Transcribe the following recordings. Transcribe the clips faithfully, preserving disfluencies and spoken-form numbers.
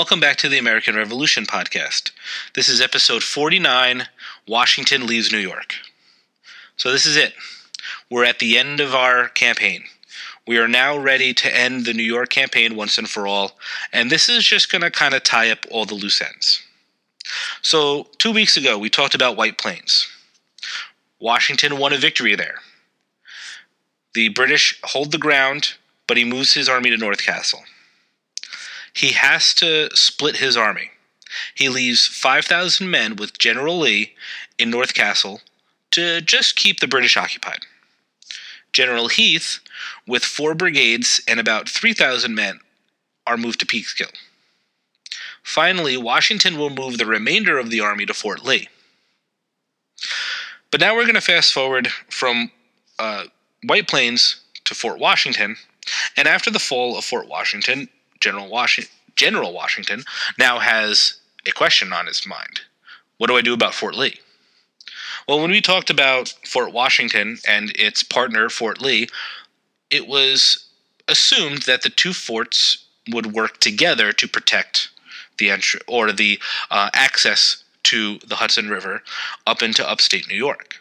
welcome back to the American Revolution podcast. This is episode forty-nine, Washington Leaves New York. So this is it. We're at the end of our campaign. We are now ready to end the New York campaign once and for all, and this is just going to kind of tie up all the loose ends. So two weeks ago, we talked about White Plains. Washington won a victory there. The British hold the ground, but he moves his army to North Castle. He has to split his army. He leaves five thousand men with General Lee in North Castle to just keep the British occupied. General Heath, with four brigades and about three thousand men, are moved to Peekskill. Finally, Washington will move the remainder of the army to Fort Lee. But now we're going to fast forward from uh, White Plains to Fort Washington, and after the fall of Fort Washington, General, Washi- General Washington now has a question on his mind. What do I do about Fort Lee? Well, when we talked about Fort Washington and its partner, Fort Lee, it was assumed that the two forts would work together to protect the entry or the uh, access to the Hudson River up into upstate New York.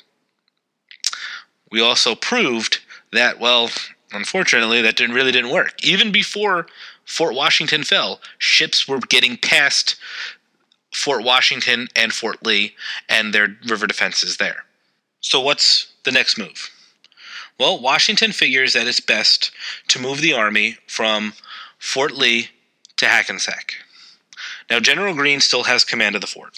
We also proved that, well, unfortunately, that didn't really didn't work. Even before Fort Washington fell, ships were getting past Fort Washington and Fort Lee and their river defenses there. So what's the next move? Well, Washington figures that it's best to move the army from Fort Lee to Hackensack. Now, General Greene still has command of the fort,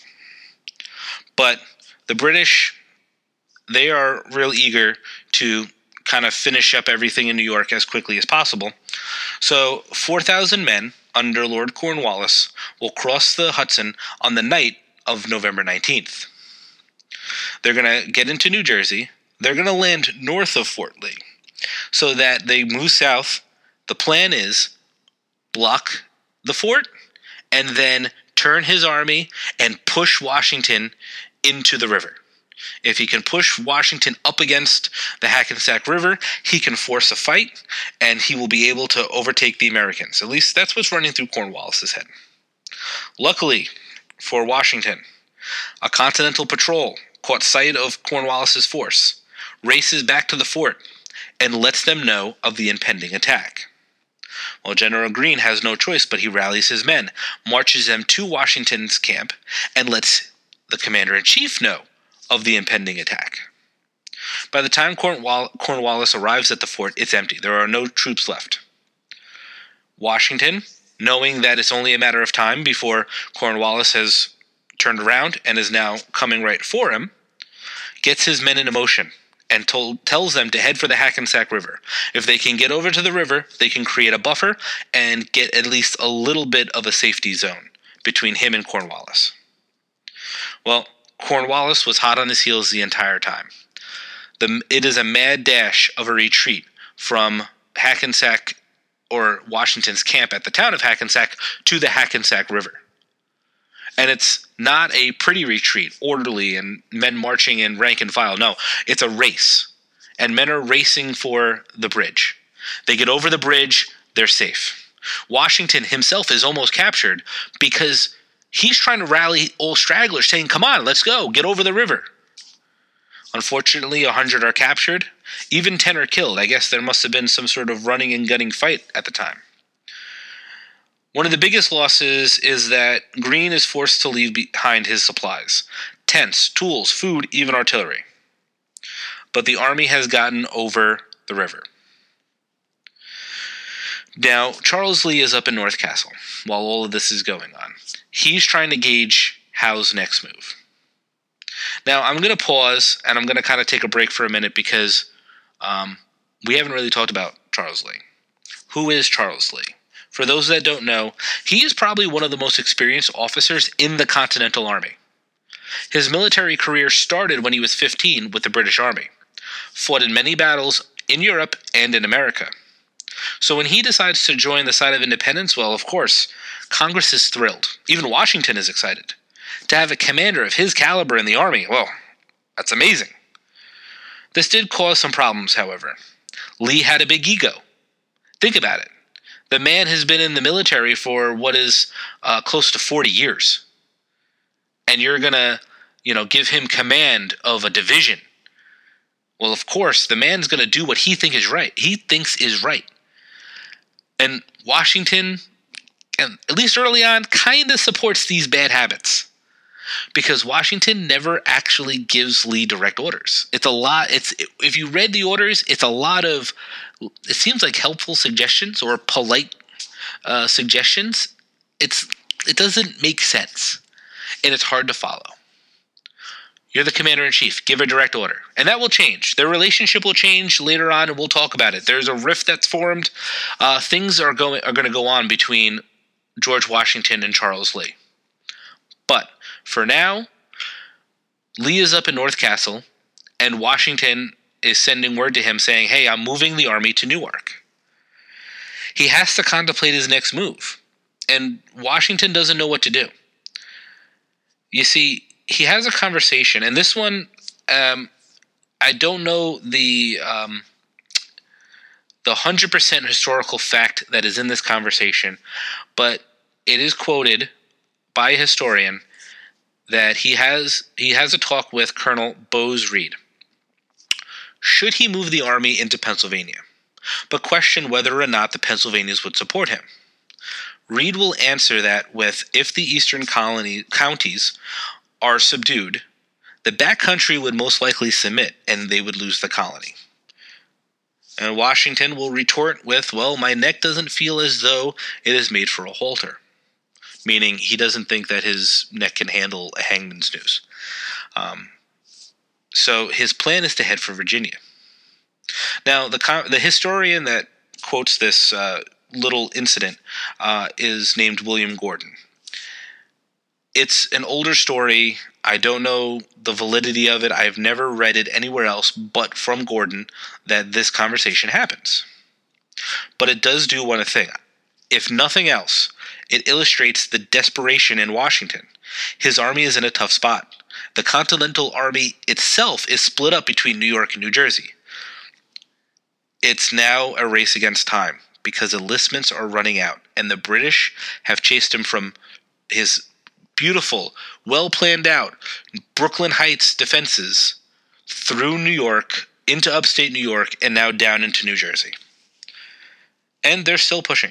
but the British, they are real eager to kind of finish up everything in New York as quickly as possible. So four thousand men under Lord Cornwallis will cross the Hudson on the night of November nineteenth. They're going to get into New Jersey. They're going to land north of Fort Lee so that they move south. The plan is block the fort and then turn his army and push Washington into the river. If he can push Washington up against the Hackensack River, he can force a fight, and he will be able to overtake the Americans. At least that's what's running through Cornwallis's head. Luckily for Washington, a Continental patrol caught sight of Cornwallis's force, races back to the fort, and lets them know of the impending attack. Well, General Greene has no choice, but he rallies his men, marches them to Washington's camp, and lets the commander-in-chief know of the impending attack. By the time Cornwall- Cornwallis arrives at the fort, it's empty. There are no troops left. Washington, knowing that it's only a matter of time before Cornwallis has turned around and is now coming right for him, gets his men in motion and told, tells them to head for the Hackensack River. If they can get over to the river, they can create a buffer and get at least a little bit of a safety zone between him and Cornwallis. Well, Cornwallis was hot on his heels the entire time. The, it is a mad dash of a retreat from Hackensack, or Washington's camp at the town of Hackensack, to the Hackensack River. And it's not a pretty retreat, orderly, and men marching in rank and file. No, it's a race. And men are racing for the bridge. They get over the bridge, they're safe. Washington himself is almost captured because he's trying to rally all stragglers, saying, come on, let's go, get over the river. Unfortunately, a hundred are captured. Even ten are killed. I guess there must have been some sort of running and gunning fight at the time. One of the biggest losses is that Greene is forced to leave behind his supplies. Tents, tools, food, even artillery. But the army has gotten over the river. Now, Charles Lee is up in North Castle while all of this is going on. He's trying to gauge Howe's next move. Now, I'm going to pause, and I'm going to kind of take a break for a minute because um, we haven't really talked about Charles Lee. Who is Charles Lee? For those that don't know, he is probably one of the most experienced officers in the Continental Army. His military career started when he was fifteen with the British Army, fought in many battles in Europe and in America. So when he decides to join the side of independence, well, of course, Congress is thrilled. Even Washington is excited. To have a commander of his caliber in the army, well, that's amazing. This did cause some problems, however. Lee had a big ego. Think about it. The man has been in the military for what is uh, close to forty years. And you're going to, you know, give him command of a division. Well, of course, the man's going to do what he think is right. He thinks is right. And Washington, and at least early on, kind of supports these bad habits. Because Washington never actually gives Lee direct orders. It's a lot. It's if you read the orders, it's a lot of, it seems like helpful suggestions or polite uh, suggestions. It's it doesn't make sense. And it's hard to follow. You're the commander-in-chief. Give a direct order. And that will change. Their relationship will change later on, and we'll talk about it. There's a rift that's formed. Uh, things are going are going to go on between George Washington and Charles Lee. But for now, Lee is up in North Castle, and Washington is sending word to him saying, hey, I'm moving the army to Newark. He has to contemplate his next move, and Washington doesn't know what to do. You see, he has a conversation, and this one, um, I don't know the um, the one hundred percent historical fact that is in this conversation, but it is quoted by a historian that he has he has a talk with Colonel Bowes Reed. Should he move the army into Pennsylvania, but question whether or not the Pennsylvanians would support him? Reed will answer that with, if the eastern colony counties are subdued, the back country would most likely submit, and they would lose the colony. And Washington will retort with, well, my neck doesn't feel as though it is made for a halter, meaning he doesn't think that his neck can handle a hangman's noose. Um, so his plan is to head for Virginia. Now, the the historian that quotes this uh, little incident uh, is named William Gordon. It's an older story. I don't know the validity of it. I've never read it anywhere else but from Gordon that this conversation happens. But it does do one thing. If nothing else, it illustrates the desperation in Washington. His army is in a tough spot. The Continental Army itself is split up between New York and New Jersey. It's now a race against time because enlistments are running out, and the British have chased him from his beautiful, well-planned out Brooklyn Heights defenses through New York, into upstate New York, and now down into New Jersey. And they're still pushing.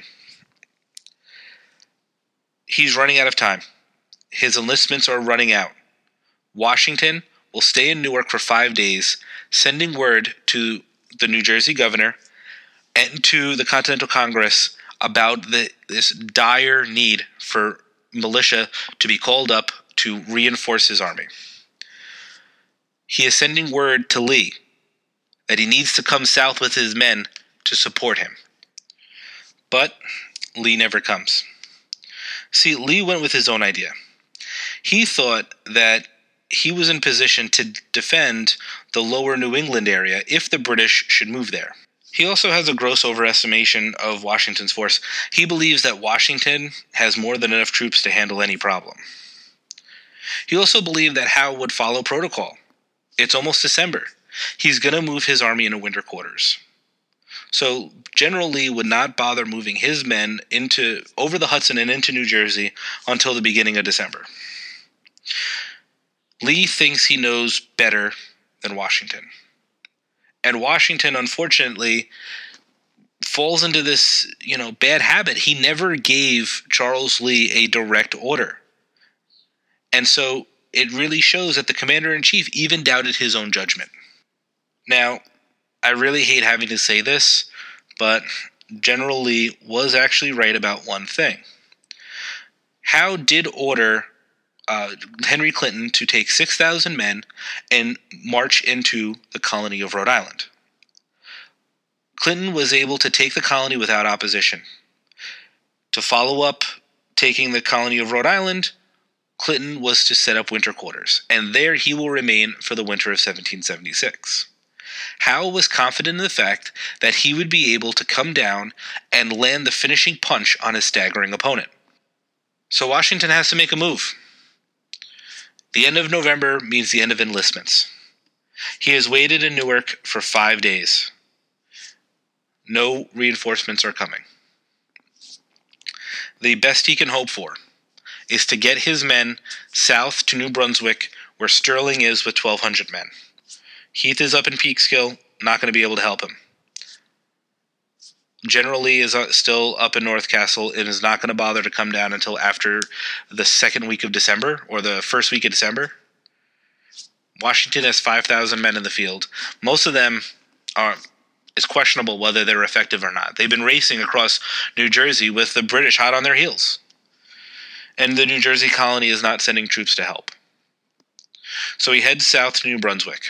He's running out of time. His enlistments are running out. Washington will stay in Newark for five days, sending word to the New Jersey governor and to the Continental Congress about the, this dire need for militia to be called up to reinforce his army. He is sending word to Lee that he needs to come south with his men to support him. But Lee never comes. See, Lee went with his own idea. He thought that he was in position to defend the lower New England area if the British should move there. He also has a gross overestimation of Washington's force. He believes that Washington has more than enough troops to handle any problem. He also believed that Howe would follow protocol. It's almost December. He's going to move his army into winter quarters. So General Lee would not bother moving his men into over the Hudson and into New Jersey until the beginning of December. Lee thinks he knows better than Washington. And Washington, unfortunately, falls into this, you know, bad habit. He never gave Charles Lee a direct order. And so it really shows that the commander-in-chief even doubted his own judgment. Now, I really hate having to say this, but General Lee was actually right about one thing. Howe did order uh, Henry Clinton to take six thousand men and march into the colony of Rhode Island. Clinton was able to take the colony without opposition. To follow up taking the colony of Rhode Island, Clinton was to set up winter quarters, and there he will remain for the winter of seventeen seventy-six. Howe was confident in the fact that he would be able to come down and land the finishing punch on his staggering opponent. So Washington has to make a move. The end of November means the end of enlistments. He has waited in Newark for five days. No reinforcements are coming. the best he can hope for is to get his men south to New Brunswick, where Sterling is with twelve hundred men. Heath is up in Peekskill, not going to be able to help him. General Lee is still up in North Castle and is not going to bother to come down until after the second week of December, or the first week of December. Washington has five thousand men in the field. Most of them are... It's questionable whether they're effective or not. They've been racing across New Jersey with the British hot on their heels. And the New Jersey colony is not sending troops to help. So he heads south to New Brunswick.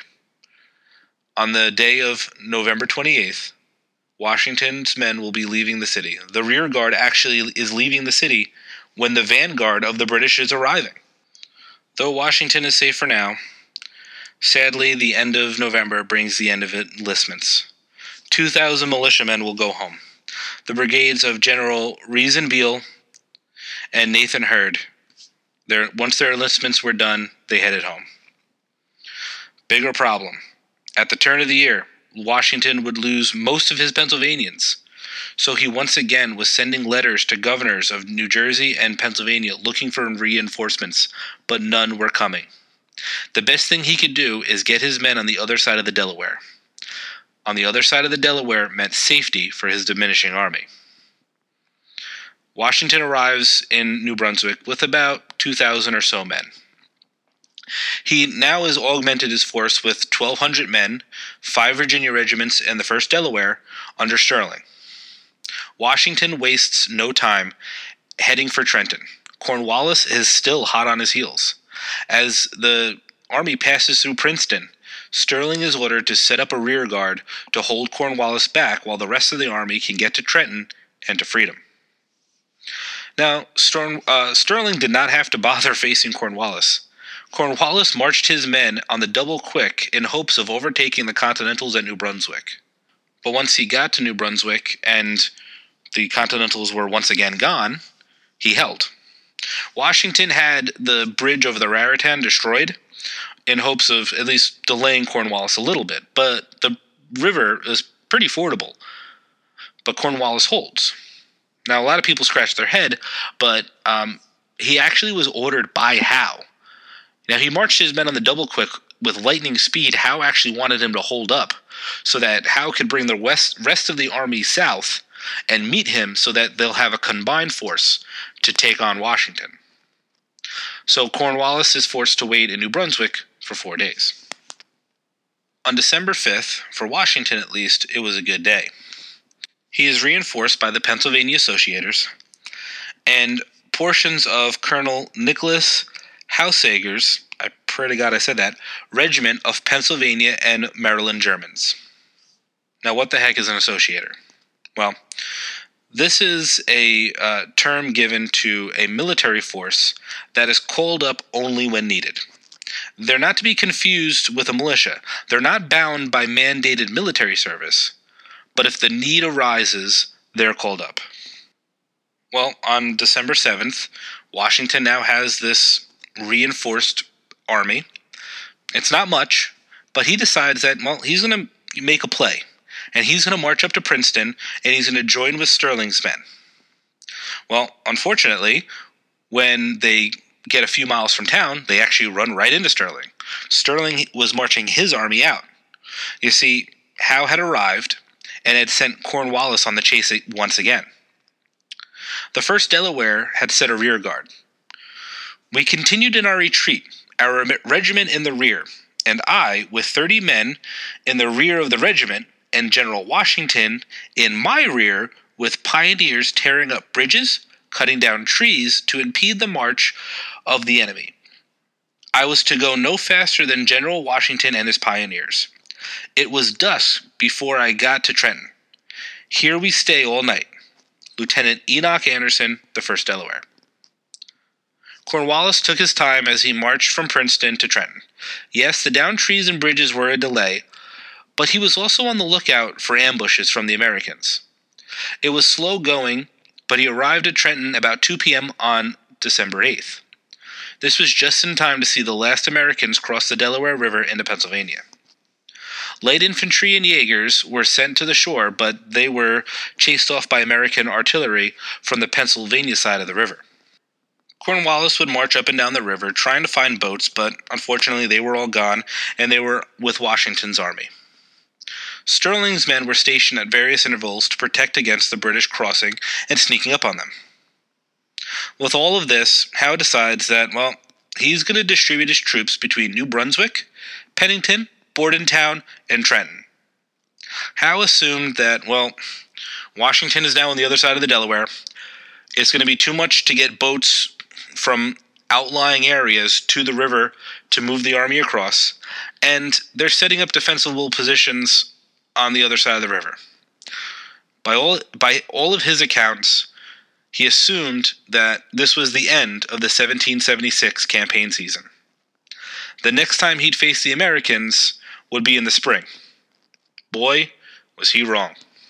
On the day of November twenty-eighth, Washington's men will be leaving the city. The rear guard actually is leaving the city when the vanguard of the British is arriving. Though Washington is safe for now, sadly, the end of November brings the end of enlistments. two thousand militiamen will go home. The brigades of General Reason Beale and Nathan Hurd, their, once their enlistments were done, they headed home. Bigger problem. At the turn of the year, Washington would lose most of his Pennsylvanians, so he once again was sending letters to governors of New Jersey and Pennsylvania looking for reinforcements, but none were coming. The best thing he could do is get his men on the other side of the Delaware. On the other side of the Delaware meant safety for his diminishing army. Washington arrives in New Brunswick with about two thousand or so men. He now has augmented his force with twelve hundred men, five Virginia regiments, and the first Delaware under Sterling. Washington wastes no time heading for Trenton. Cornwallis is still hot on his heels. As the army passes through Princeton, Sterling is ordered to set up a rear guard to hold Cornwallis back while the rest of the army can get to Trenton and to freedom. Now, Storm, uh, Sterling did not have to bother facing Cornwallis. Cornwallis marched his men on the double quick in hopes of overtaking the Continentals at New Brunswick. But once he got to New Brunswick and the Continentals were once again gone, he held. Washington had the bridge over the Raritan destroyed in hopes of at least delaying Cornwallis a little bit, but the river is pretty fordable. But Cornwallis holds. Now, a lot of people scratch their head, but um, he actually was ordered by Howe. Now, he marched his men on the double quick with lightning speed. Howe actually wanted him to hold up so that Howe could bring the west, rest of the army south and meet him so that they'll have a combined force to take on Washington. So Cornwallis is forced to wait in New Brunswick for four days. On December fifth, for Washington at least, it was a good day. He is reinforced by the Pennsylvania Associators, and portions of Colonel Nicholas Houseager's, I pray to God I said that, regiment of Pennsylvania and Maryland Germans. Now, what the heck is an associator? Well, this is a uh, term given to a military force that is called up only when needed. They're not to be confused with a militia. They're not bound by mandated military service, but if the need arises, they're called up. Well, on December seventh, Washington now has this reinforced army. It's not much, but he decides that, well, he's going to make a play, and he's going to march up to Princeton, and he's going to join with Sterling's men. Well, unfortunately, when they get a few miles from town, they actually run right into Sterling. Sterling was marching his army out. You see, Howe had arrived and had sent Cornwallis on the chase once again. The first Delaware had set a rear guard. We continued in our retreat, our regiment in the rear, and I, with thirty men in the rear of the regiment, and General Washington in my rear, with pioneers tearing up bridges, cutting down trees to impede the march of the enemy. I was to go no faster than General Washington and his pioneers. It was dusk before I got to Trenton. Here we stay all night. Lieutenant Enoch Anderson, the first Delaware. Cornwallis took his time as he marched from Princeton to Trenton. Yes, the downed trees and bridges were a delay, but he was also on the lookout for ambushes from the Americans. It was slow going, but he arrived at Trenton about two p.m. on December eighth. This was just in time to see the last Americans cross the Delaware River into Pennsylvania. Light infantry and Jaegers were sent to the shore, but they were chased off by American artillery from the Pennsylvania side of the river. Cornwallis would march up and down the river trying to find boats, but unfortunately they were all gone, and they were with Washington's army. Stirling's men were stationed at various intervals to protect against the British crossing and sneaking up on them. With all of this, Howe decides that, well, he's going to distribute his troops between New Brunswick, Pennington, Bordentown, and Trenton. Howe assumed that, well, Washington is now on the other side of the Delaware. It's going to be too much to get boats from outlying areas to the river to move the army across, and they're setting up defensible positions on the other side of the river. By all, by all of his accounts, he assumed that this was the end of the seventeen seventy-six campaign season. The next time he'd face the Americans would be in the spring. Boy, was he wrong.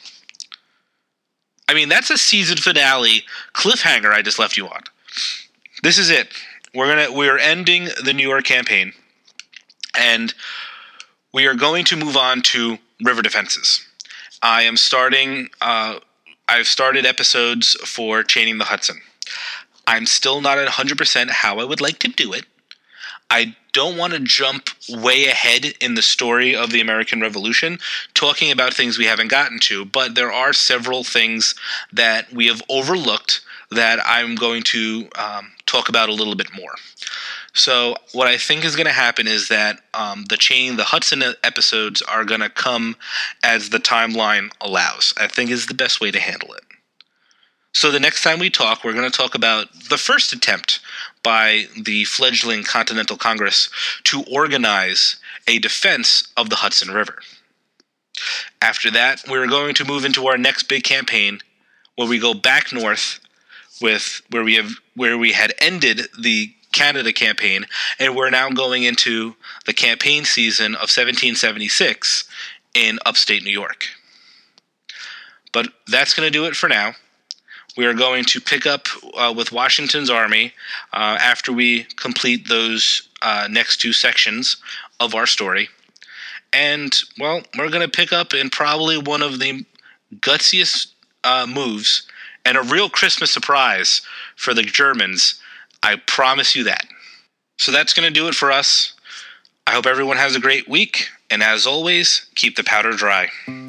I mean, that's a season finale cliffhanger I just left you on. This is it. We're gonna we're ending the New York campaign, and we are going to move on to river defenses. I am starting. Uh, I've started episodes for Chaining the Hudson. I'm still not at one hundred percent how I would like to do it. I don't want to jump way ahead in the story of the American Revolution, talking about things we haven't gotten to, but there are several things that we have overlooked that I'm going to um, talk about a little bit more. So what I think is going to happen is that um, the Chaining the Hudson episodes are going to come as the timeline allows. I think is the best way to handle it. So the next time we talk, we're going to talk about the first attempt by the fledgling Continental Congress to organize a defense of the Hudson River. After that, we're going to move into our next big campaign, where we go back north with where we have where we had ended the Canada campaign, and we're now going into the campaign season of seventeen seventy-six in upstate New York. But that's going to do it for now. We are going to pick up uh, with Washington's army uh, after we complete those uh, next two sections of our story. And, well, we're going to pick up in probably one of the gutsiest uh, moves and a real Christmas surprise for the Germans. I promise you that. So that's going to do it for us. I hope everyone has a great week. And as always, keep the powder dry.